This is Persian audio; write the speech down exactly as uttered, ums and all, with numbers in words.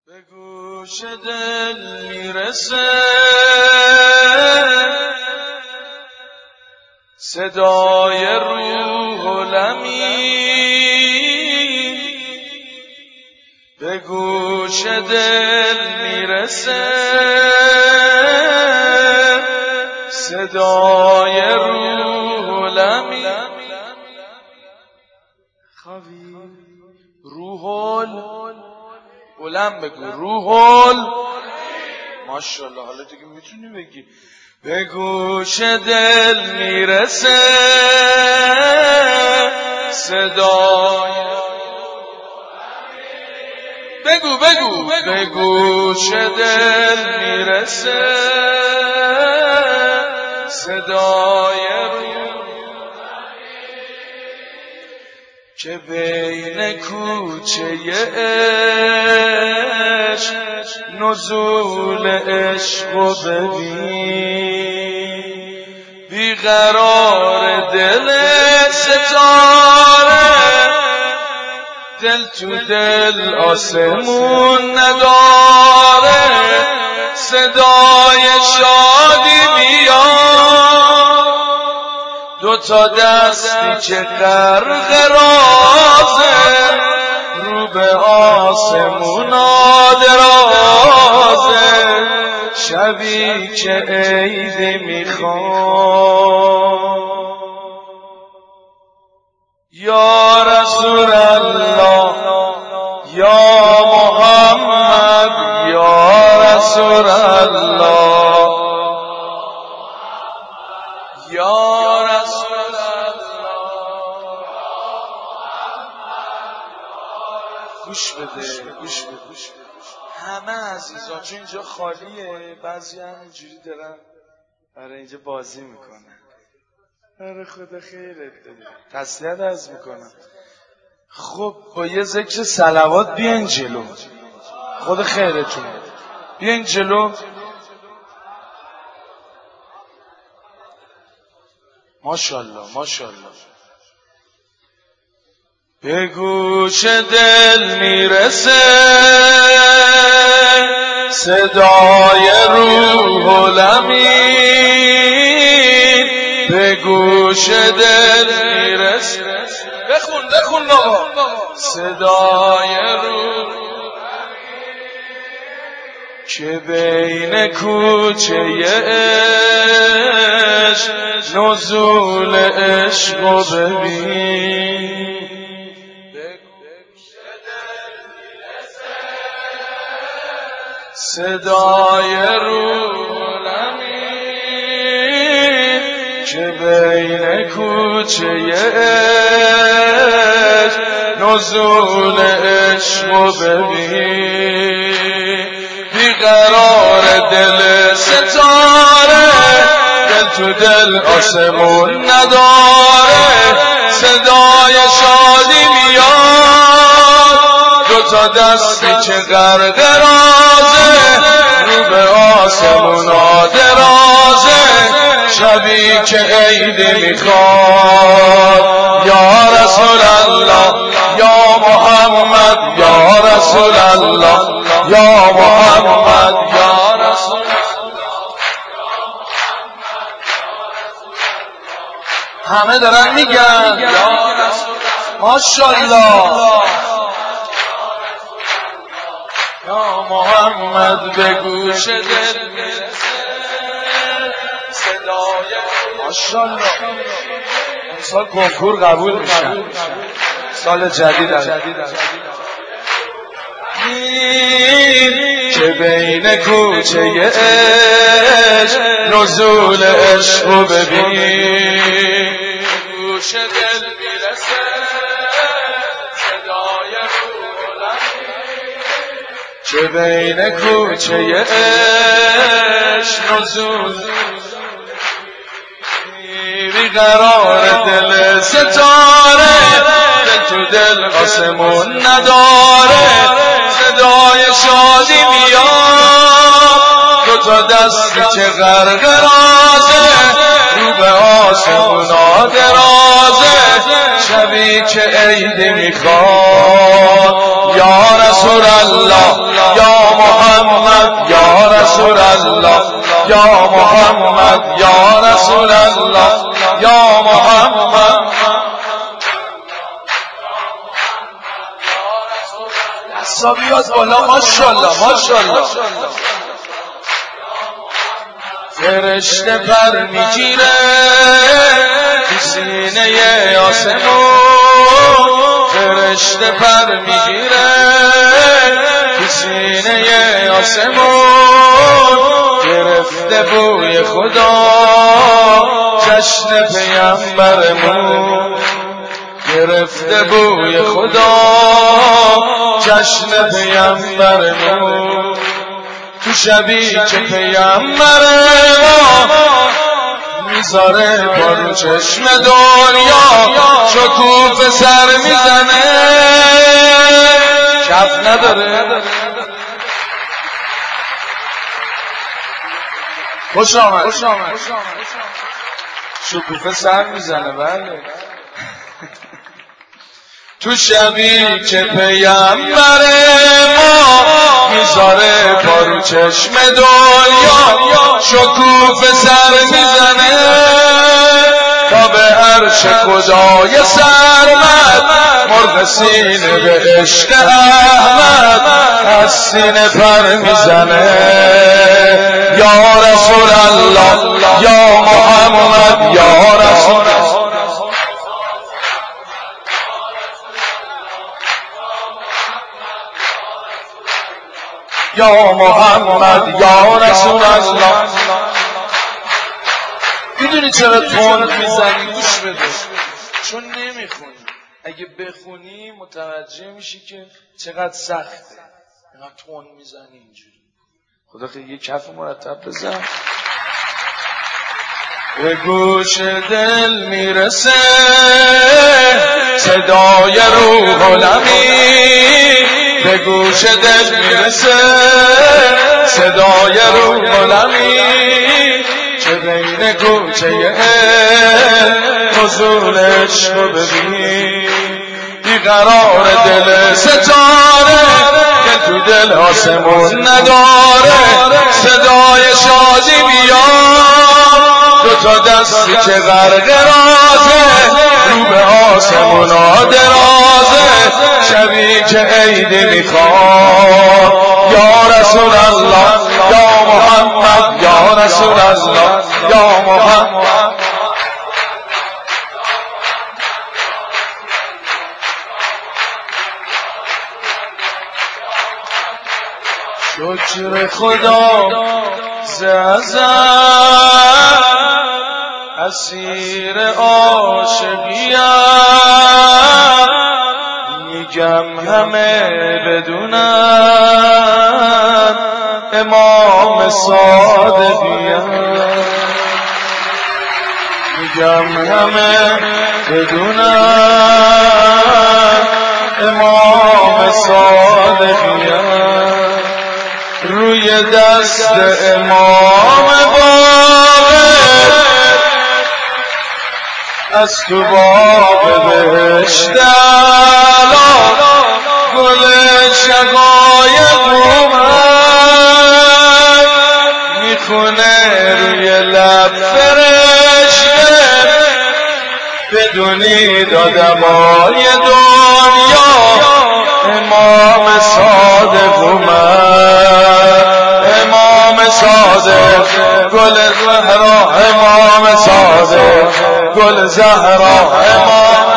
به گوش دل میرسه صدای روح الامین، به گوش دل میرسه صدای روح الامین. خوابی روح بلند بگو روح ماشاءالله. حالا دیگه میتونی بگی به گوش دل میرسه صدای، بگو بگو به گوش دل میرسه صدای روح که بین کوچه عشق نزول عشق و ببین، بیقرار دل ستاره دل تو دل آسمون نداره، صدای شادی میاد دو تا دستی که غرق رازه رو به آسمونا درازه، شبی که عید میخواد یا رسول الله یا محمد یا رسول الله یا رسول الله. گوش بده گوش بده گوش بده همه عزیزان، چون اینجا خالیه، بعضی هم اینجوری دارن برای اینجا بازی میکنن. آره خدا خیرت بده، تسلیت عرض میکنم. خب با یه ذکر صلوات بیاین جلو، خدا خیرتون بده، بیاین جلو. ماشاءالله ماشاءالله. به گوش دل میرسه صدای روح الامین، به گوش دل میرسه، بخون بخون بابا، صدای روح که بین کوچه عشق نزول عشق و ببین، صدای روح الامین که بین کوچه عشق نزول عشق و ببین، بیقرار دل ستاره دل تو دل آسمون نداره، صدای شادی میاد دو تا دستی که غرق رازه رو به آسمونا درازه، شبی که عید میخواد یا رسول الله یا محمد یا رسول الله یا محمد یا رسول الله. همه دارن میگن یا رسول ماشاءالله یا محمد، به گوش دل میرسه صدای ماشاءالله. امسال کنکور قبول میشن، سال جدید که بین کوچه عشق نزول عشق و ببین، گوش دل میرسه صدای روح الامین که بین کوچه عشق نزول، بیقرار دل ستاره دل تو دل آسمون نداره، صدای شادی میاد دو تا دستی که غرق رازه رو به آسمونا درازه، شبی که عید میخواد یا رسول الله یا محمد یا رسول الله یا محمد یا رسول الله یا محمد حسابیات بالا ماشاءالله ماشاءالله فرشته پر میگیره تو سینه آسمون فرشته پر میگیره تو سینه آسمون گرفته بوی خدا جشن پیامبرمون گرفته بوی خدا جشن پیامبرمون تو شبی که پیامبر ما میذاره با چشم دنیا شکوفه سر میزنه کف نداره خوش آمد شکوفه سر میزنه بله تو شبی که پیامبر ما میذاره پارو چشم دنیا شکوفه سر میزنه تا به عرش خدای سرمد مرغ سینه به عشق احمد از سینه پر میزنه یا رسول الله یا محمد یا رسول الله یا محمد یا رسول الله. میدونی چرا تون میزنی؟ گوش بده، چون نمیخونی. اگه بخونی متوجه میشی که چقدر سخته. اینا تون میزنی اینجوری. خدا خیلی یه کف مرتب بزن. به گوش دل میرسه صدای روح الامین، به گوش دل میرسه صدای روح الامین، چه بین گوشه حضور عشق رو ببین، بیقرار دل ستاره که تو دل آسمون نداره، صدای شادی بیار دو تا دستی که غرق رازه، رو به آسمون ها درازه، شبی که عیدی میخواد یا رسول الله یا محمد یا رسول الله یا محمد. شکر خدا زازم اسیر عاشقیم، میگم همه بدونن امام صادقیم، میگم همه بدونن امام صادقیم، روی دست امام باقر از تو باغ بهشت اعلی گل شقایق اومد، میخونه روی لب فرشته، بدونید آدمای دنیا امام صادق اومد، امام صادق گل زهرا، امام صادق گل زهرا، امام